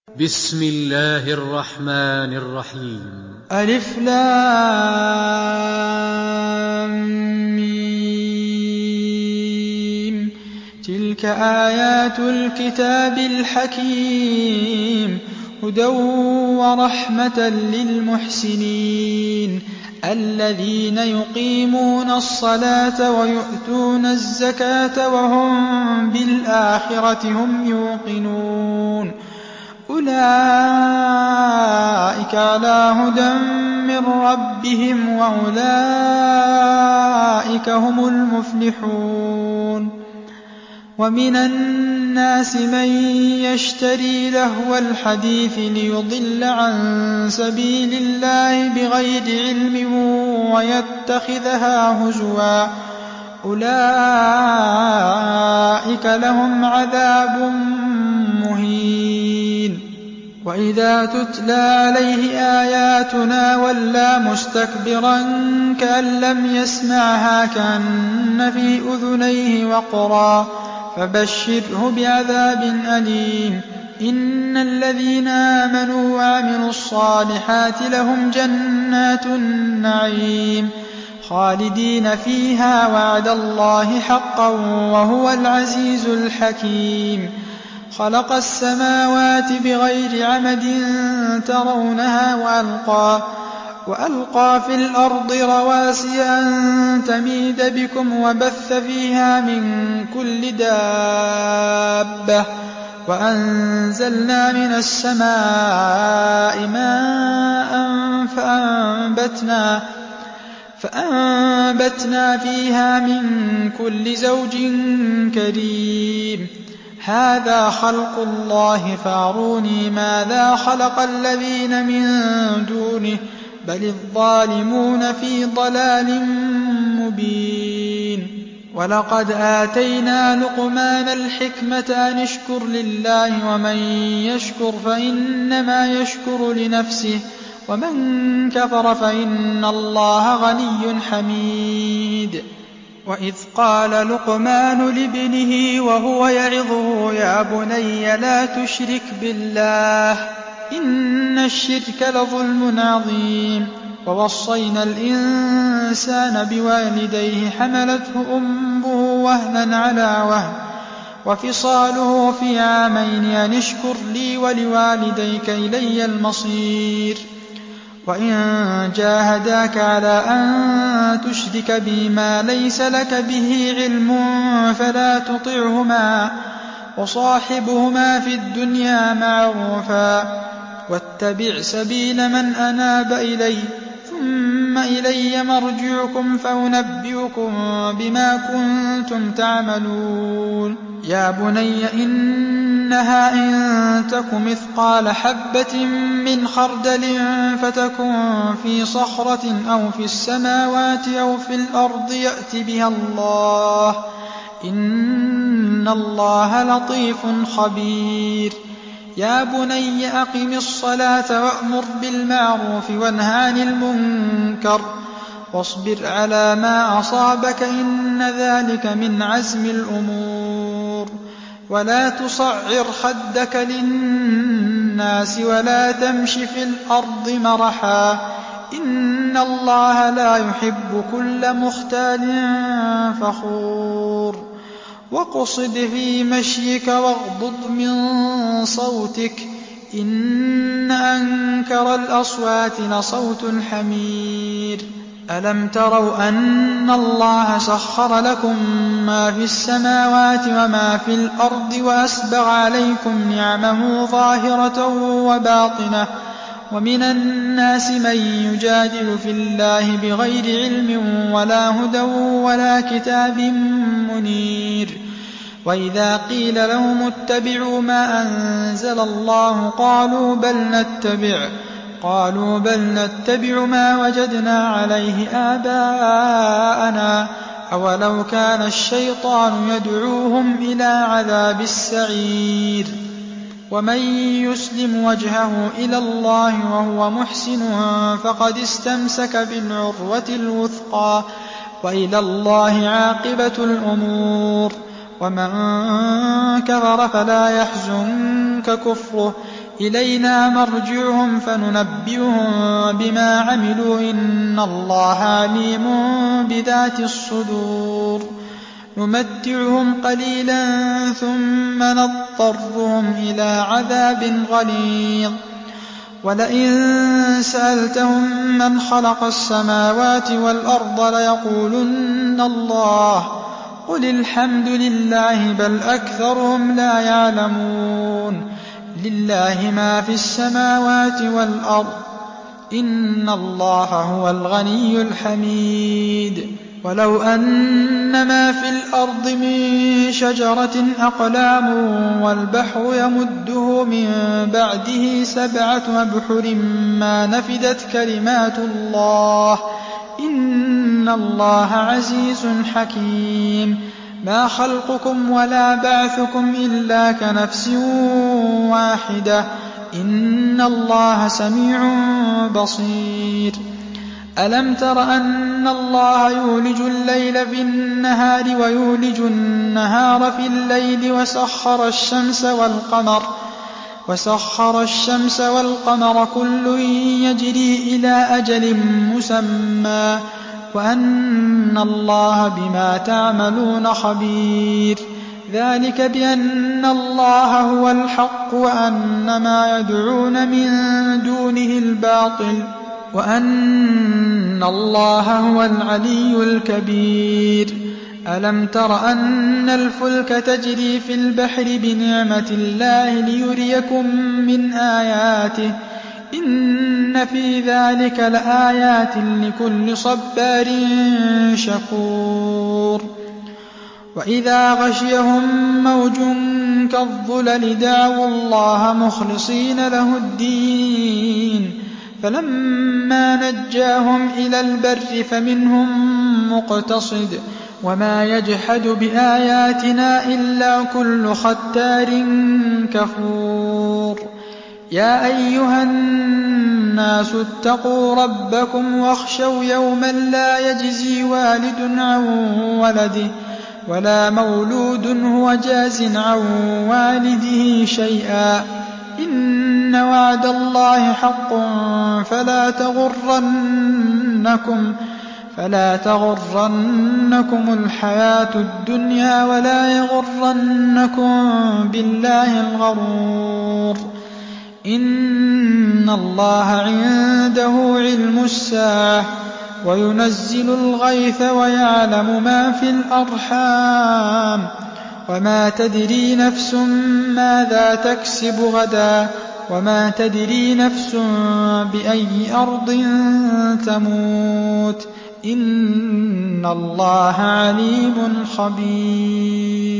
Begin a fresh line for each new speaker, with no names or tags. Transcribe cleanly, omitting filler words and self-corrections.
بسم الله الرحمن الرحيم.
ألف لام ميم. تلك آيات الكتاب الحكيم، هدى ورحمة للمحسنين الذين يقيمون الصلاة ويؤتون الزكاة وهم بالآخرة هم يوقنون. أولئك على هدى من ربهم وأولئك هم المفلحون. ومن الناس من يشتري لهو الحديث ليضل عن سبيل الله بغير علم ويتخذها هزوا، أولئك لهم عذاب مهين. وإذا تتلى عليه آياتنا ولى مستكبرا كأن لم يسمعها كأن في أذنيه وقرا، فبشره بعذاب أليم. إن الذين آمنوا وعملوا الصالحات لهم جنات النعيم خالدين فيها، وعد الله حقا وهو العزيز الحكيم. خلق السماوات بغير عمد ترونها وألقى في الأرض رواسي أن تميد بكم وبث فيها من كل دابة، وأنزلنا من السماء ماء فأنبتنا فيها من كل زوج كريم. هذا خلق الله فاروني ماذا خلق الذين من دونه بل الظالمون في ضلال مبين. ولقد آتينا لقمان الحكمة أن اشكر لله ومن يشكر فإنما يشكر لنفسه ومن كفر فإن الله غني حميد. وإذ قال لقمان لابنه وهو يعظه يا بني لا تشرك بالله إن الشرك لظلم عظيم. ووصينا الإنسان بوالديه حملته أمه وهنا على وهن وفصاله في عامين أن اشكر لي ولوالديك إلي المصير. وإن جاهداك على أن تشرك بي ما ليس لك به علم فلا تطعهما وصاحبهما في الدنيا معروفا واتبع سبيل من أناب إلي ثم إلي مرجعكم فأنبئكم بما كنتم تعملون. يا بني إنها إن تك مثقال حبة من خردل فتكن في صخرة أو في السماوات أو في الأرض يأت بها الله إن الله لطيف خبير. يا بني أقم الصلاة وأمر بالمعروف وانه عن المنكر واصبر على ما أصابك إن ذلك من عزم الأمور. ولا تصعر خدك للناس ولا تمش في الأرض مرحا إن الله لا يحب كل مختال فخور. واقصد في مشيك واغضض من صوتك إن أنكر الأصوات لصوت الحمير. ألم تروا أن الله سخر لكم ما في السماوات وما في الأرض وأسبغ عليكم نعمه ظاهرة وباطنة ومن الناس من يجادل في الله بغير علم ولا هدى ولا كتاب منير. وإذا قيل لهم اتبعوا ما أنزل الله قالوا بل نتبع ما وجدنا عليه آباءنا أولو كان الشيطان يدعوهم إلى عذاب السعير. ومن يسلم وجهه إلى الله وهو محسن فقد استمسك بالعروة الوثقى وإلى الله عاقبة الأمور. ومن كفر فلا يحزنك كفره إلينا مرجعهم فننبئهم بما عملوا إن الله عليم بذات الصدور نمتعهم قليلا ثم نضطرهم إلى عذاب غليظ ولئن سألتهم من خلق السماوات والأرض ليقولن الله قل الحمد لله بل أكثرهم لا يعلمون لله ما في السماوات والأرض إن الله هو الغني الحميد ولو أن ما في الأرض من شجرة أقلام والبحر يمده من بعده 7 أبحر ما نفدت كلمات الله إن الله عزيز حكيم ما خلقكم ولا بعثكم إلا كنفس واحدة إن الله سميع بصير ألم تر أن الله يولج الليل في النهار ويولج النهار في الليل وسخر الشمس والقمر كل يجري إلى أجل مسمى وأن الله بما تعملون خبير ذلك بأن الله هو الحق وأن ما يدعون من دونه الباطل وأن الله هو العلي الكبير ألم تر أن الفلك تجري في البحر بنعمة الله ليريكم من آياته إن في ذلك لآيات لكل صبار شكور وإذا غشيهم موج كالظلل دعوا الله مخلصين له الدين فلما نجاهم إلى البر فمنهم مقتصد وما يجحد بآياتنا إلا كل ختار كفور يا أيها الناس اتقوا ربكم واخشوا يوما لا يجزي والد عن ولده ولا مولود هو جاز عن والده شيئا إن وعد الله حق فلا تغرنكم الحياة الدنيا ولا يغرنكم بالله الغرور إن الله عنده علم الساعة وينزل الغيث ويعلم ما في الأرحام وما تدري نفس ماذا تكسب غدا وما تدري نفس بأي أرض تموت إن الله عليم خبير